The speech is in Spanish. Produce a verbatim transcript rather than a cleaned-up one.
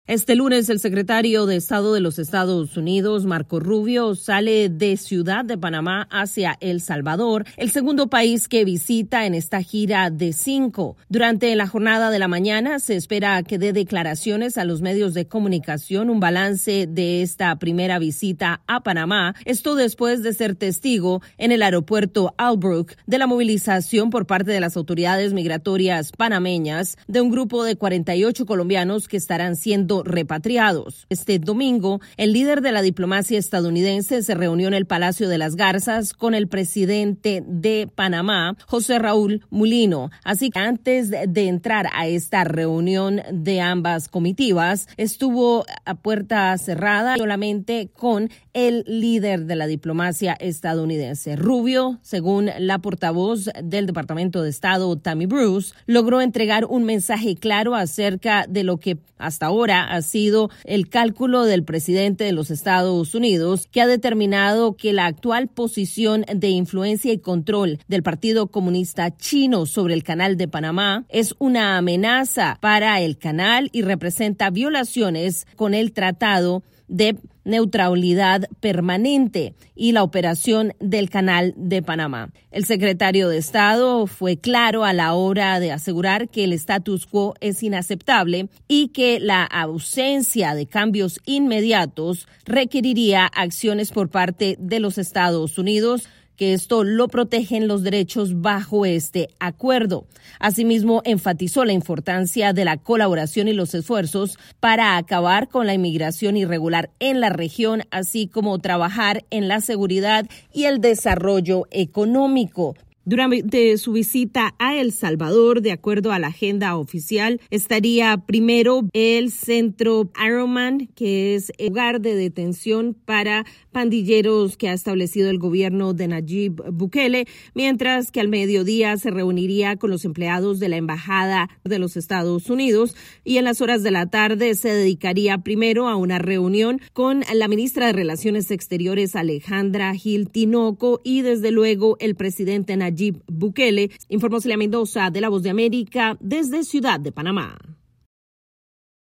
Este lunes, el secretario de Estado de los Estados Unidos, Marco Rubio, sale de Ciudad de Panamá hacia El Salvador, el segundo país que visita en esta gira de cinco. Durante la jornada de la mañana se espera que dé declaraciones a los medios de comunicación, un balance de esta primera visita a Panamá. Esto después de ser testigo en el aeropuerto Albrook de la movilización por parte de las autoridades migratorias panameñas de un grupo de cuarenta y ocho colombianos que estarán siendo repatriados. Este domingo, el líder de la diplomacia estadounidense se reunió en el Palacio de las Garzas con el presidente de Panamá, José Raúl Mulino. Así que antes de entrar a esta reunión de ambas comitivas, estuvo a puerta cerrada solamente con el líder de la diplomacia estadounidense. Rubio, según la portavoz del Departamento de Estado, Tammy Bruce, logró entregar un mensaje claro acerca de lo que hasta ahora ha sido el cálculo del presidente de los Estados Unidos, que ha determinado que la actual posición de influencia y control del Partido Comunista Chino sobre el Canal de Panamá es una amenaza para el canal y representa violaciones con el Tratado de Neutralidad Permanente y la operación del Canal de Panamá. El secretario de Estado fue claro a la hora de asegurar que el status quo es inaceptable y que la ausencia de cambios inmediatos requeriría acciones por parte de los Estados Unidos, que esto lo protegen los derechos bajo este acuerdo. Asimismo, enfatizó la importancia de la colaboración y los esfuerzos para acabar con la inmigración irregular en la región, así como trabajar en la seguridad y el desarrollo económico. Durante su visita a El Salvador, de acuerdo a la agenda oficial, estaría primero el centro Ironman, que es el lugar de detención para pandilleros que ha establecido el gobierno de Nayib Bukele, mientras que al mediodía se reuniría con los empleados de la Embajada de los Estados Unidos y en las horas de la tarde se dedicaría primero a una reunión con la ministra de Relaciones Exteriores, Alejandra Gil Tinoco, y desde luego el presidente Nayib Bukele, informó Celia Mendoza de La Voz de América desde Ciudad de Panamá.